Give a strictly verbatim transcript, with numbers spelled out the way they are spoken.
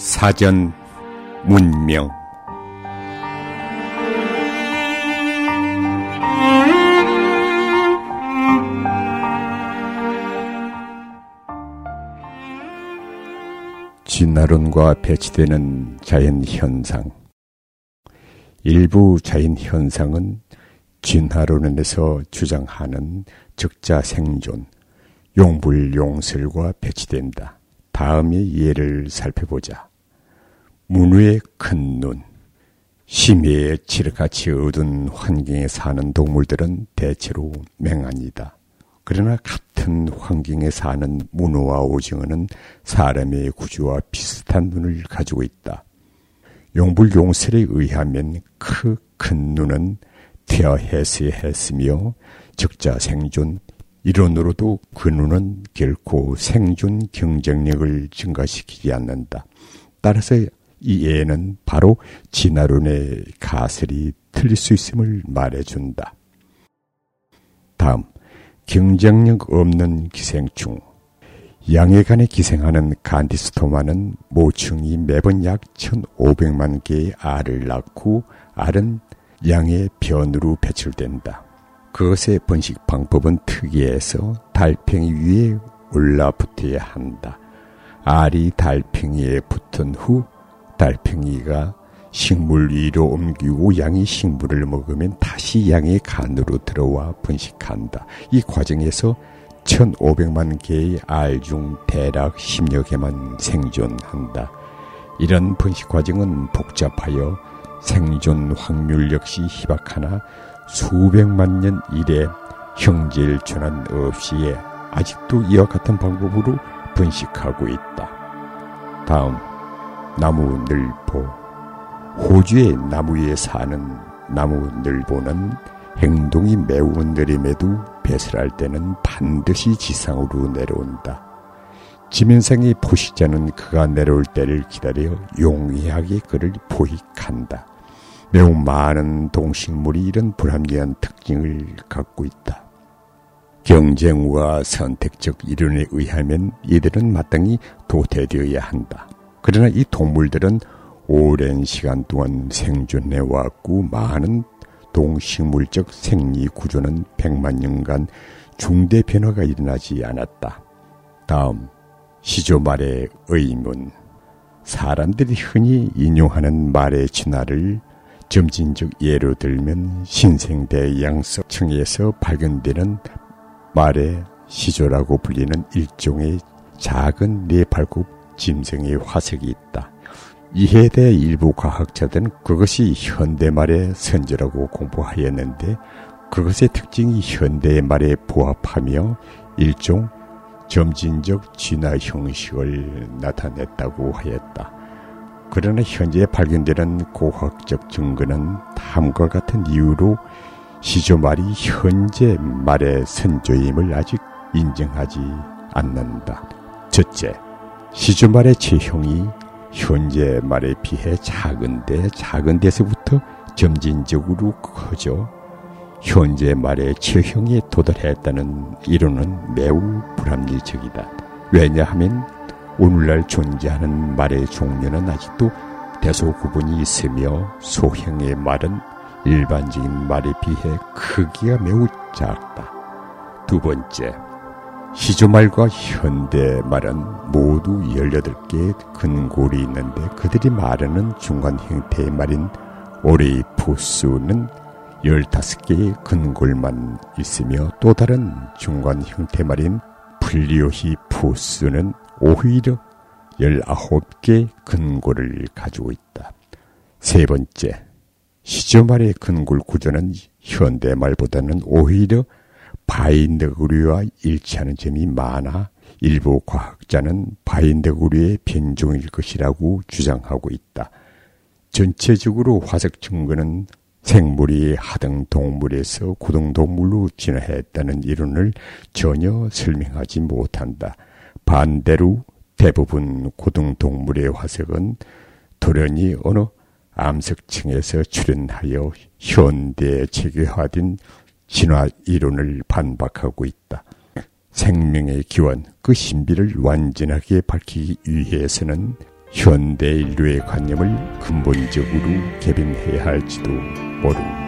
사전 문명 진화론과 배치되는 자연현상. 일부 자연현상은 진화론에서 주장하는 적자생존, 용불용설과 배치된다. 다음의 예를 살펴보자. 문우의 큰 눈. 심해에 칠흑같이 어두운 환경에 사는 동물들은 대체로 맹한이다. 그러나 같은 환경에 사는 문어와 오징어는 사람의 구조와 비슷한 눈을 가지고 있다. 용불용설에 의하면 그 큰 눈은 퇴화해서했으며 적자생존 이론으로도 그 눈은 결코 생존 경쟁력을 증가시키지 않는다. 따라서 이 예는 바로 진화론의 가설이 틀릴 수 있음을 말해준다. 다음, 경쟁력 없는 기생충. 양회간에 기생하는 간디스토마는 모충이 매번 약 천오백만 개의 알을 낳고 알은 양의 변으로 배출된다. 그것의 번식 방법은 특이해서 달팽이 위에 올라붙어야 한다. 알이 달팽이에 붙은 후 달팽이가 식물 위로 옮기고 양이 식물을 먹으면 다시 양의 간으로 들어와 번식한다. 이 과정에서 천오백만 개의 알 중 대략 십여 개만 생존한다. 이런 번식 과정은 복잡하여 생존 확률 역시 희박하나 수백만 년 이래 형질전환 없이에 아직도 이와 같은 방법으로 번식하고 있다. 다음, 나무늘보. 호주의 나무 위에 사는 나무늘보는 행동이 매우 느림에도 배설할 때는 반드시 지상으로 내려온다. 지면상의 포식자는 그가 내려올 때를 기다려 용이하게 그를 포획한다. 매우 많은 동식물이 이런 불합리한 특징을 갖고 있다. 경쟁과 선택적 이론에 의하면 이들은 마땅히 도태되어야 한다. 그러나 이 동물들은 오랜 시간 동안 생존해 왔고 많은 동식물적 생리 구조는 백만 년간 중대 변화가 일어나지 않았다. 다음, 시조말의 의문. 사람들이 흔히 인용하는 말의 진화를 점진적 예로 들면 신생대 양석층에서 발견되는 말의 시조라고 불리는 일종의 작은 네발굽 짐승의 화석이 있다. 이에 대해 일부 과학자들은 그것이 현대말의 선조라고 공부하였는데 그것의 특징이 현대의 말에 부합하며 일종 점진적 진화 형식을 나타냈다고 하였다. 그러나 현재 발견되는 고학적 증거는 다음과 같은 이유로 시조말이 현재 말의 선조임을 아직 인정하지 않는다. 첫째, 시조말의 체형이 현재 말에 비해 작은데 작은 데서부터 점진적으로 커져 현재 말의 체형에 도달했다는 이론은 매우 불합리적이다. 왜냐하면 오늘날 존재하는 말의 종류는 아직도 대소구분이 있으며 소형의 말은 일반적인 말에 비해 크기가 매우 작다. 두 번째, 시조말과 현대말은 모두 열여덟 개의 근골이 있는데 그들이 말하는 중간 형태의 말인 오레이푸스는 열다섯 개의 근골만 있으며 또 다른 중간 형태 말인 플리오히푸스는 오히려 열아홉 개의 근골을 가지고 있다. 세 번째, 시조말의 근골 구조는 현대말보다는 오히려 바인더구류와 일치하는 점이 많아 일부 과학자는 바인더구류의 변종일 것이라고 주장하고 있다. 전체적으로 화석 증거는 생물이 하등 동물에서 고등 동물로 진화했다는 이론을 전혀 설명하지 못한다. 반대로 대부분 고등 동물의 화석은 돌연히 어느 암석층에서 출현하여 현대에 체계화된 진화 이론을 반박하고 있다. 생명의 기원, 그 신비를 완전하게 밝히기 위해서는 현대 인류의 관념을 근본적으로 개변해야 할지도 모른다.